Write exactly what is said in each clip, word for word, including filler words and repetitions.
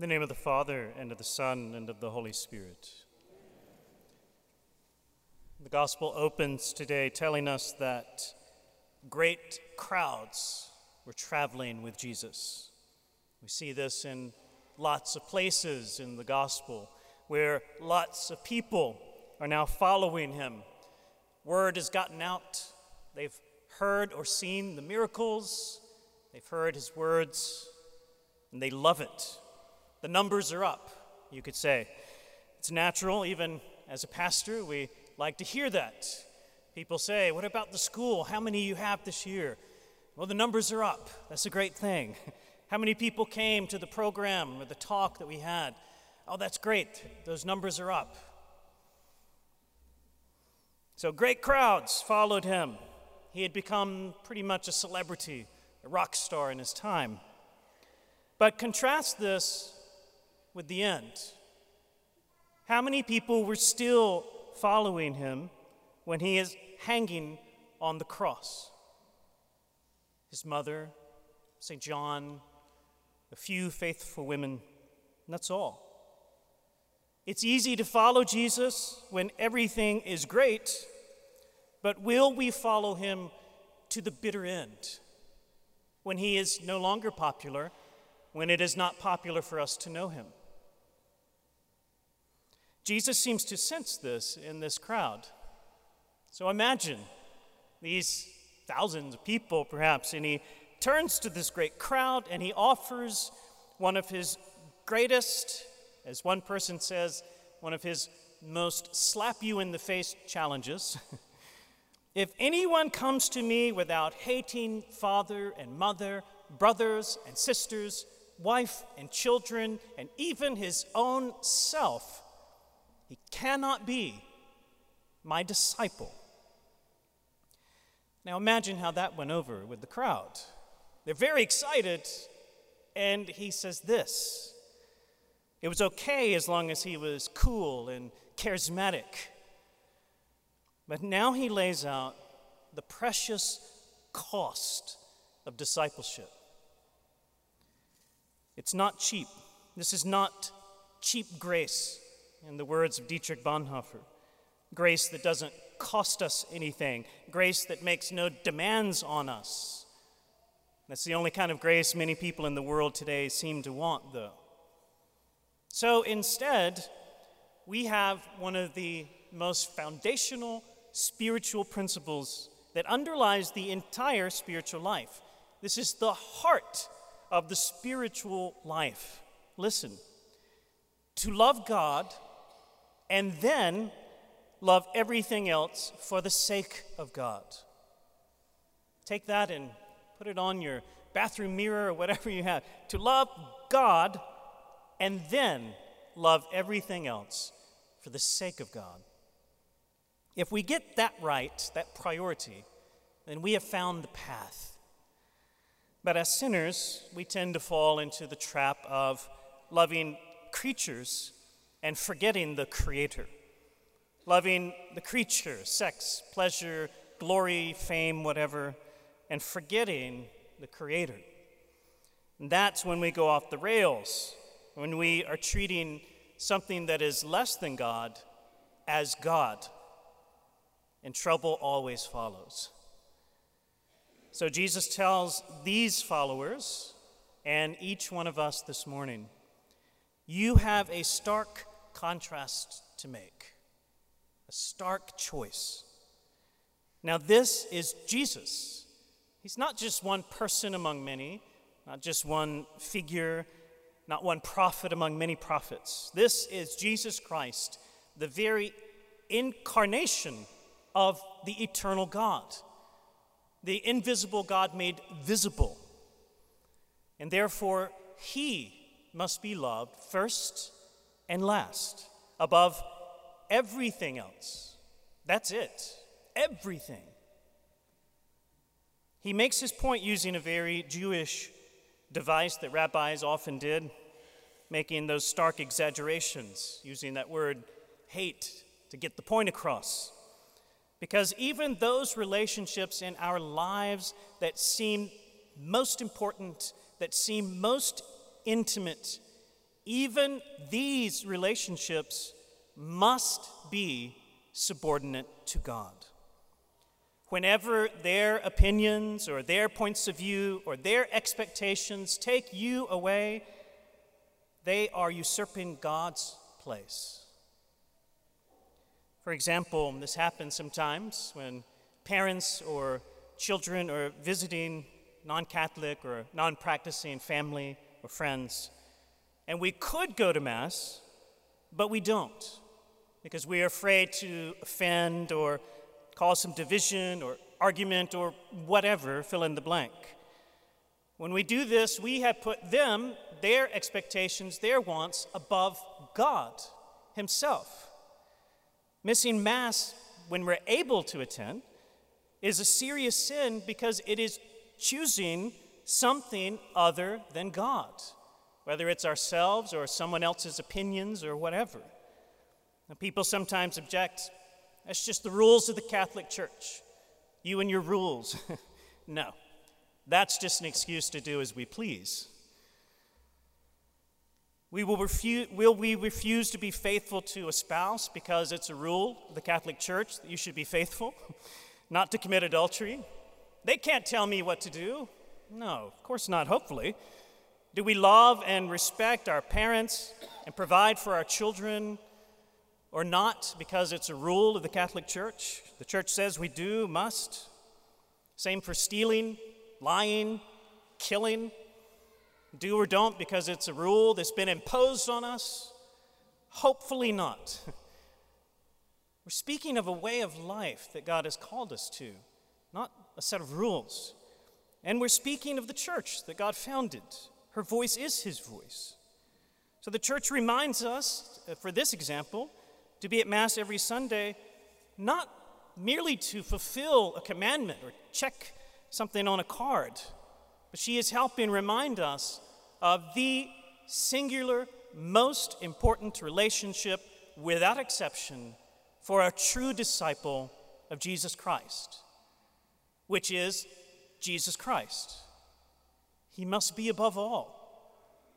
In the name of the Father, and of the Son, and of the Holy Spirit. The Gospel opens today telling us that great crowds were traveling with Jesus. We see this in lots of places in the Gospel, where lots of people are now following him. Word has gotten out. They've heard or seen the miracles. They've heard his words, and they love it. The numbers are up, you could say. It's natural, even as a pastor, we like to hear that. People say, what about the school? How many you have this year? Well, the numbers are up. That's a great thing. How many people came to the program or the talk that we had? Oh, that's great. Those numbers are up. So great crowds followed him. He had become pretty much a celebrity, a rock star in his time. But contrast this with the end. How many people were still following him when he is hanging on the cross? His mother, Saint John, a few faithful women, and that's all. It's easy to follow Jesus when everything is great, but will we follow him to the bitter end, when he is no longer popular, when it is not popular for us to know him? Jesus seems to sense this in this crowd. So imagine these thousands of people, perhaps, and he turns to this great crowd and he offers one of his greatest, as one person says, one of his most slap-you-in-the-face challenges. If anyone comes to me without hating father and mother, brothers and sisters, wife and children, and even his own self, he cannot be my disciple. Now imagine how that went over with the crowd. They're very excited, and he says this. It was okay as long as he was cool and charismatic. But now he lays out the precious cost of discipleship. It's not cheap. This is not cheap grace, in the words of Dietrich Bonhoeffer. Grace that doesn't cost us anything. Grace that makes no demands on us. That's the only kind of grace many people in the world today seem to want, though. So instead, we have one of the most foundational spiritual principles that underlies the entire spiritual life. This is the heart of the spiritual life. Listen, to love God and then love everything else for the sake of God. Take that and put it on your bathroom mirror or whatever you have. To love God and then love everything else for the sake of God. If we get that right, that priority, then we have found the path. But as sinners, we tend to fall into the trap of loving creatures and forgetting the Creator. Loving the creature, sex, pleasure, glory, fame, whatever, and forgetting the Creator. And that's when we go off the rails, when we are treating something that is less than God as God. And trouble always follows. So Jesus tells these followers, and each one of us this morning, you have a stark contrast to make, a stark choice. Now this is Jesus. He's not just one person among many, not just one figure, not one prophet among many prophets. This is Jesus Christ, the very incarnation of the eternal God, the invisible God made visible. And therefore, he must be loved first and last, above everything else. That's it, everything. He makes his point using a very Jewish device that rabbis often did, making those stark exaggerations, using that word hate to get the point across. Because even those relationships in our lives that seem most important, that seem most intimate, even these relationships must be subordinate to God. Whenever their opinions or their points of view or their expectations take you away, they are usurping God's place. For example, this happens sometimes when parents or children are visiting non-Catholic or non-practicing family or friends, and we could go to Mass, but we don't, because we are afraid to offend or cause some division or argument or whatever, fill in the blank. When we do this, we have put them, their expectations, their wants above God Himself. Missing Mass when we're able to attend is a serious sin because it is choosing something other than God, whether it's ourselves or someone else's opinions or whatever. Now, people sometimes object, that's just the rules of the Catholic Church. You and your rules. No, that's just an excuse to do as we please. We will, refuse, will we refuse to be faithful to a spouse because it's a rule of the Catholic Church that you should be faithful, not to commit adultery? They can't tell me what to do. No, of course not, hopefully. Do we love and respect our parents and provide for our children or not because it's a rule of the Catholic Church? The Church says we do, must. Same for stealing, lying, killing. Do or don't because it's a rule that's been imposed on us? Hopefully not. We're speaking of a way of life that God has called us to, not a set of rules. And we're speaking of the church that God founded. Her voice is His voice. So the church reminds us, for this example, to be at Mass every Sunday, not merely to fulfill a commandment or check something on a card, but she is helping remind us of the singular, most important relationship, without exception, for a true disciple of Jesus Christ, which is Jesus Christ. He must be above all.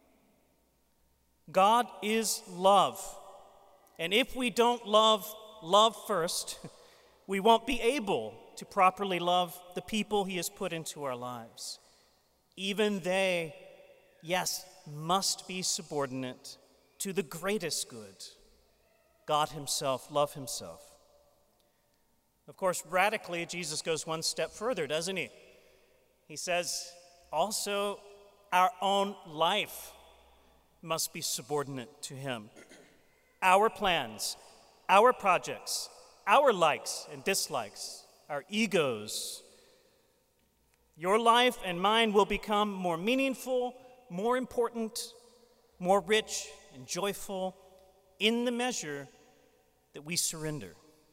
God is love. And if we don't love love first, we won't be able to properly love the people He has put into our lives. Even they, yes, must be subordinate to the greatest good, God Himself, love Himself. Of course, radically, Jesus goes one step further, doesn't He? He says, also, our own life must be subordinate to Him. Our plans, our projects, our likes and dislikes, our egos. Your life and mine will become more meaningful, more important, more rich and joyful in the measure that we surrender.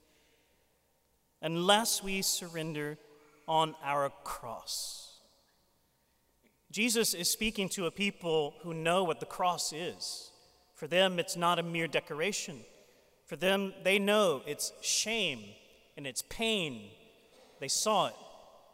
Unless we surrender on our cross. Jesus is speaking to a people who know what the cross is. For them, it's not a mere decoration. For them, they know it's shame and it's pain. They saw it.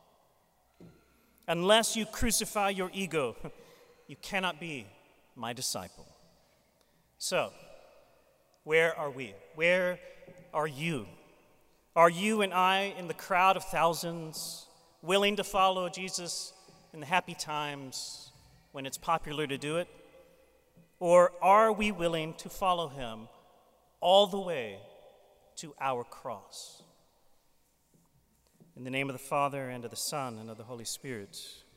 Unless you crucify your ego, you cannot be my disciple. So, where are we? Where are you? Are you and I in the crowd of thousands, willing to follow Jesus in the happy times when it's popular to do it? Or are we willing to follow Him all the way to our cross? In the name of the Father, and of the Son, and of the Holy Spirit.